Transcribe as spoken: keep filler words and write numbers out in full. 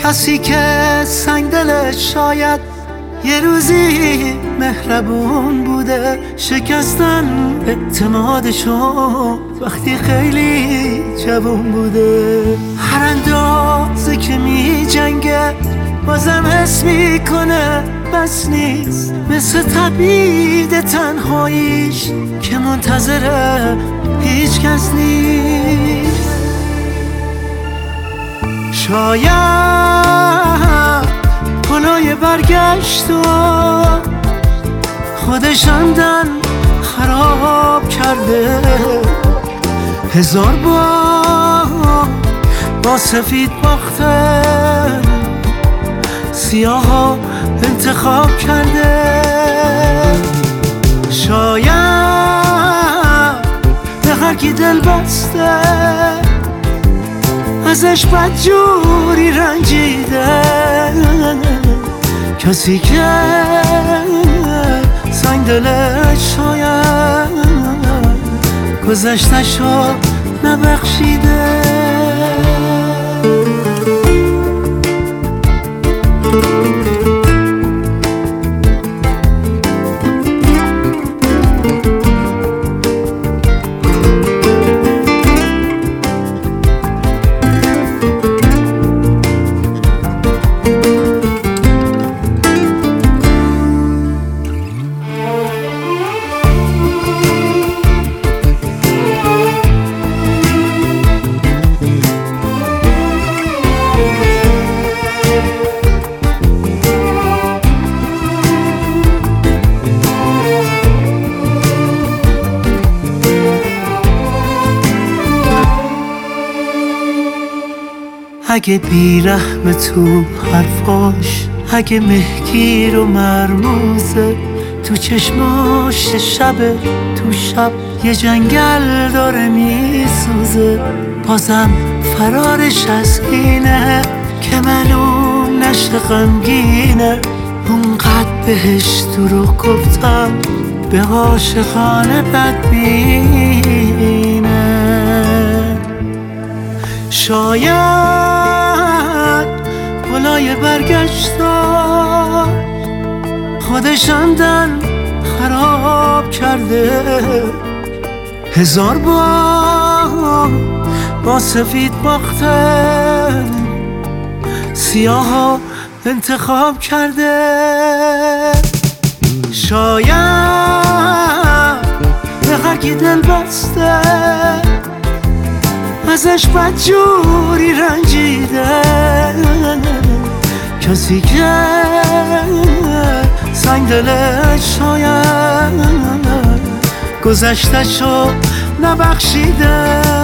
کسی که سنگ دلش شاید یه روزی مهربون بوده، شکستن اعتمادشو وقتی خیلی جوون بوده. هر اندازه که می جنگه بازم حس میکنه بس نیست، مثل تبعید تنهاییش که منتظره هیچ کس نیست. شاید پلای برگشت و خودش عمدن خراب کرده، هزار بار با سفید باخته سیاه ها انتخاب کرده. شاید به هر کی دل بسته ازش بدجوری رنجیده، کسی که سنگ دلش شاید گذشته‌شو نبخشیده. اگه بیرحم تو حرفاش، اگه مهگیر و مرموزه تو چشماش، شب تو شب یه جنگل داره میسوزه، بازم فرارش از اینه که معلوم نشه غمگینه. اونقدر بهش دروغ گفتم به عاشقانه بدبینه. شاید پلای برگشتا خودش عمدن خراب کرده، هزار بار با سفید باخته سیاه ها انتخاب کرده. شاید به هر کی دل بسته ازش بدجوری رنجیده، کسی که سنگ دلش شاید گذشته‌شو نبخشیده.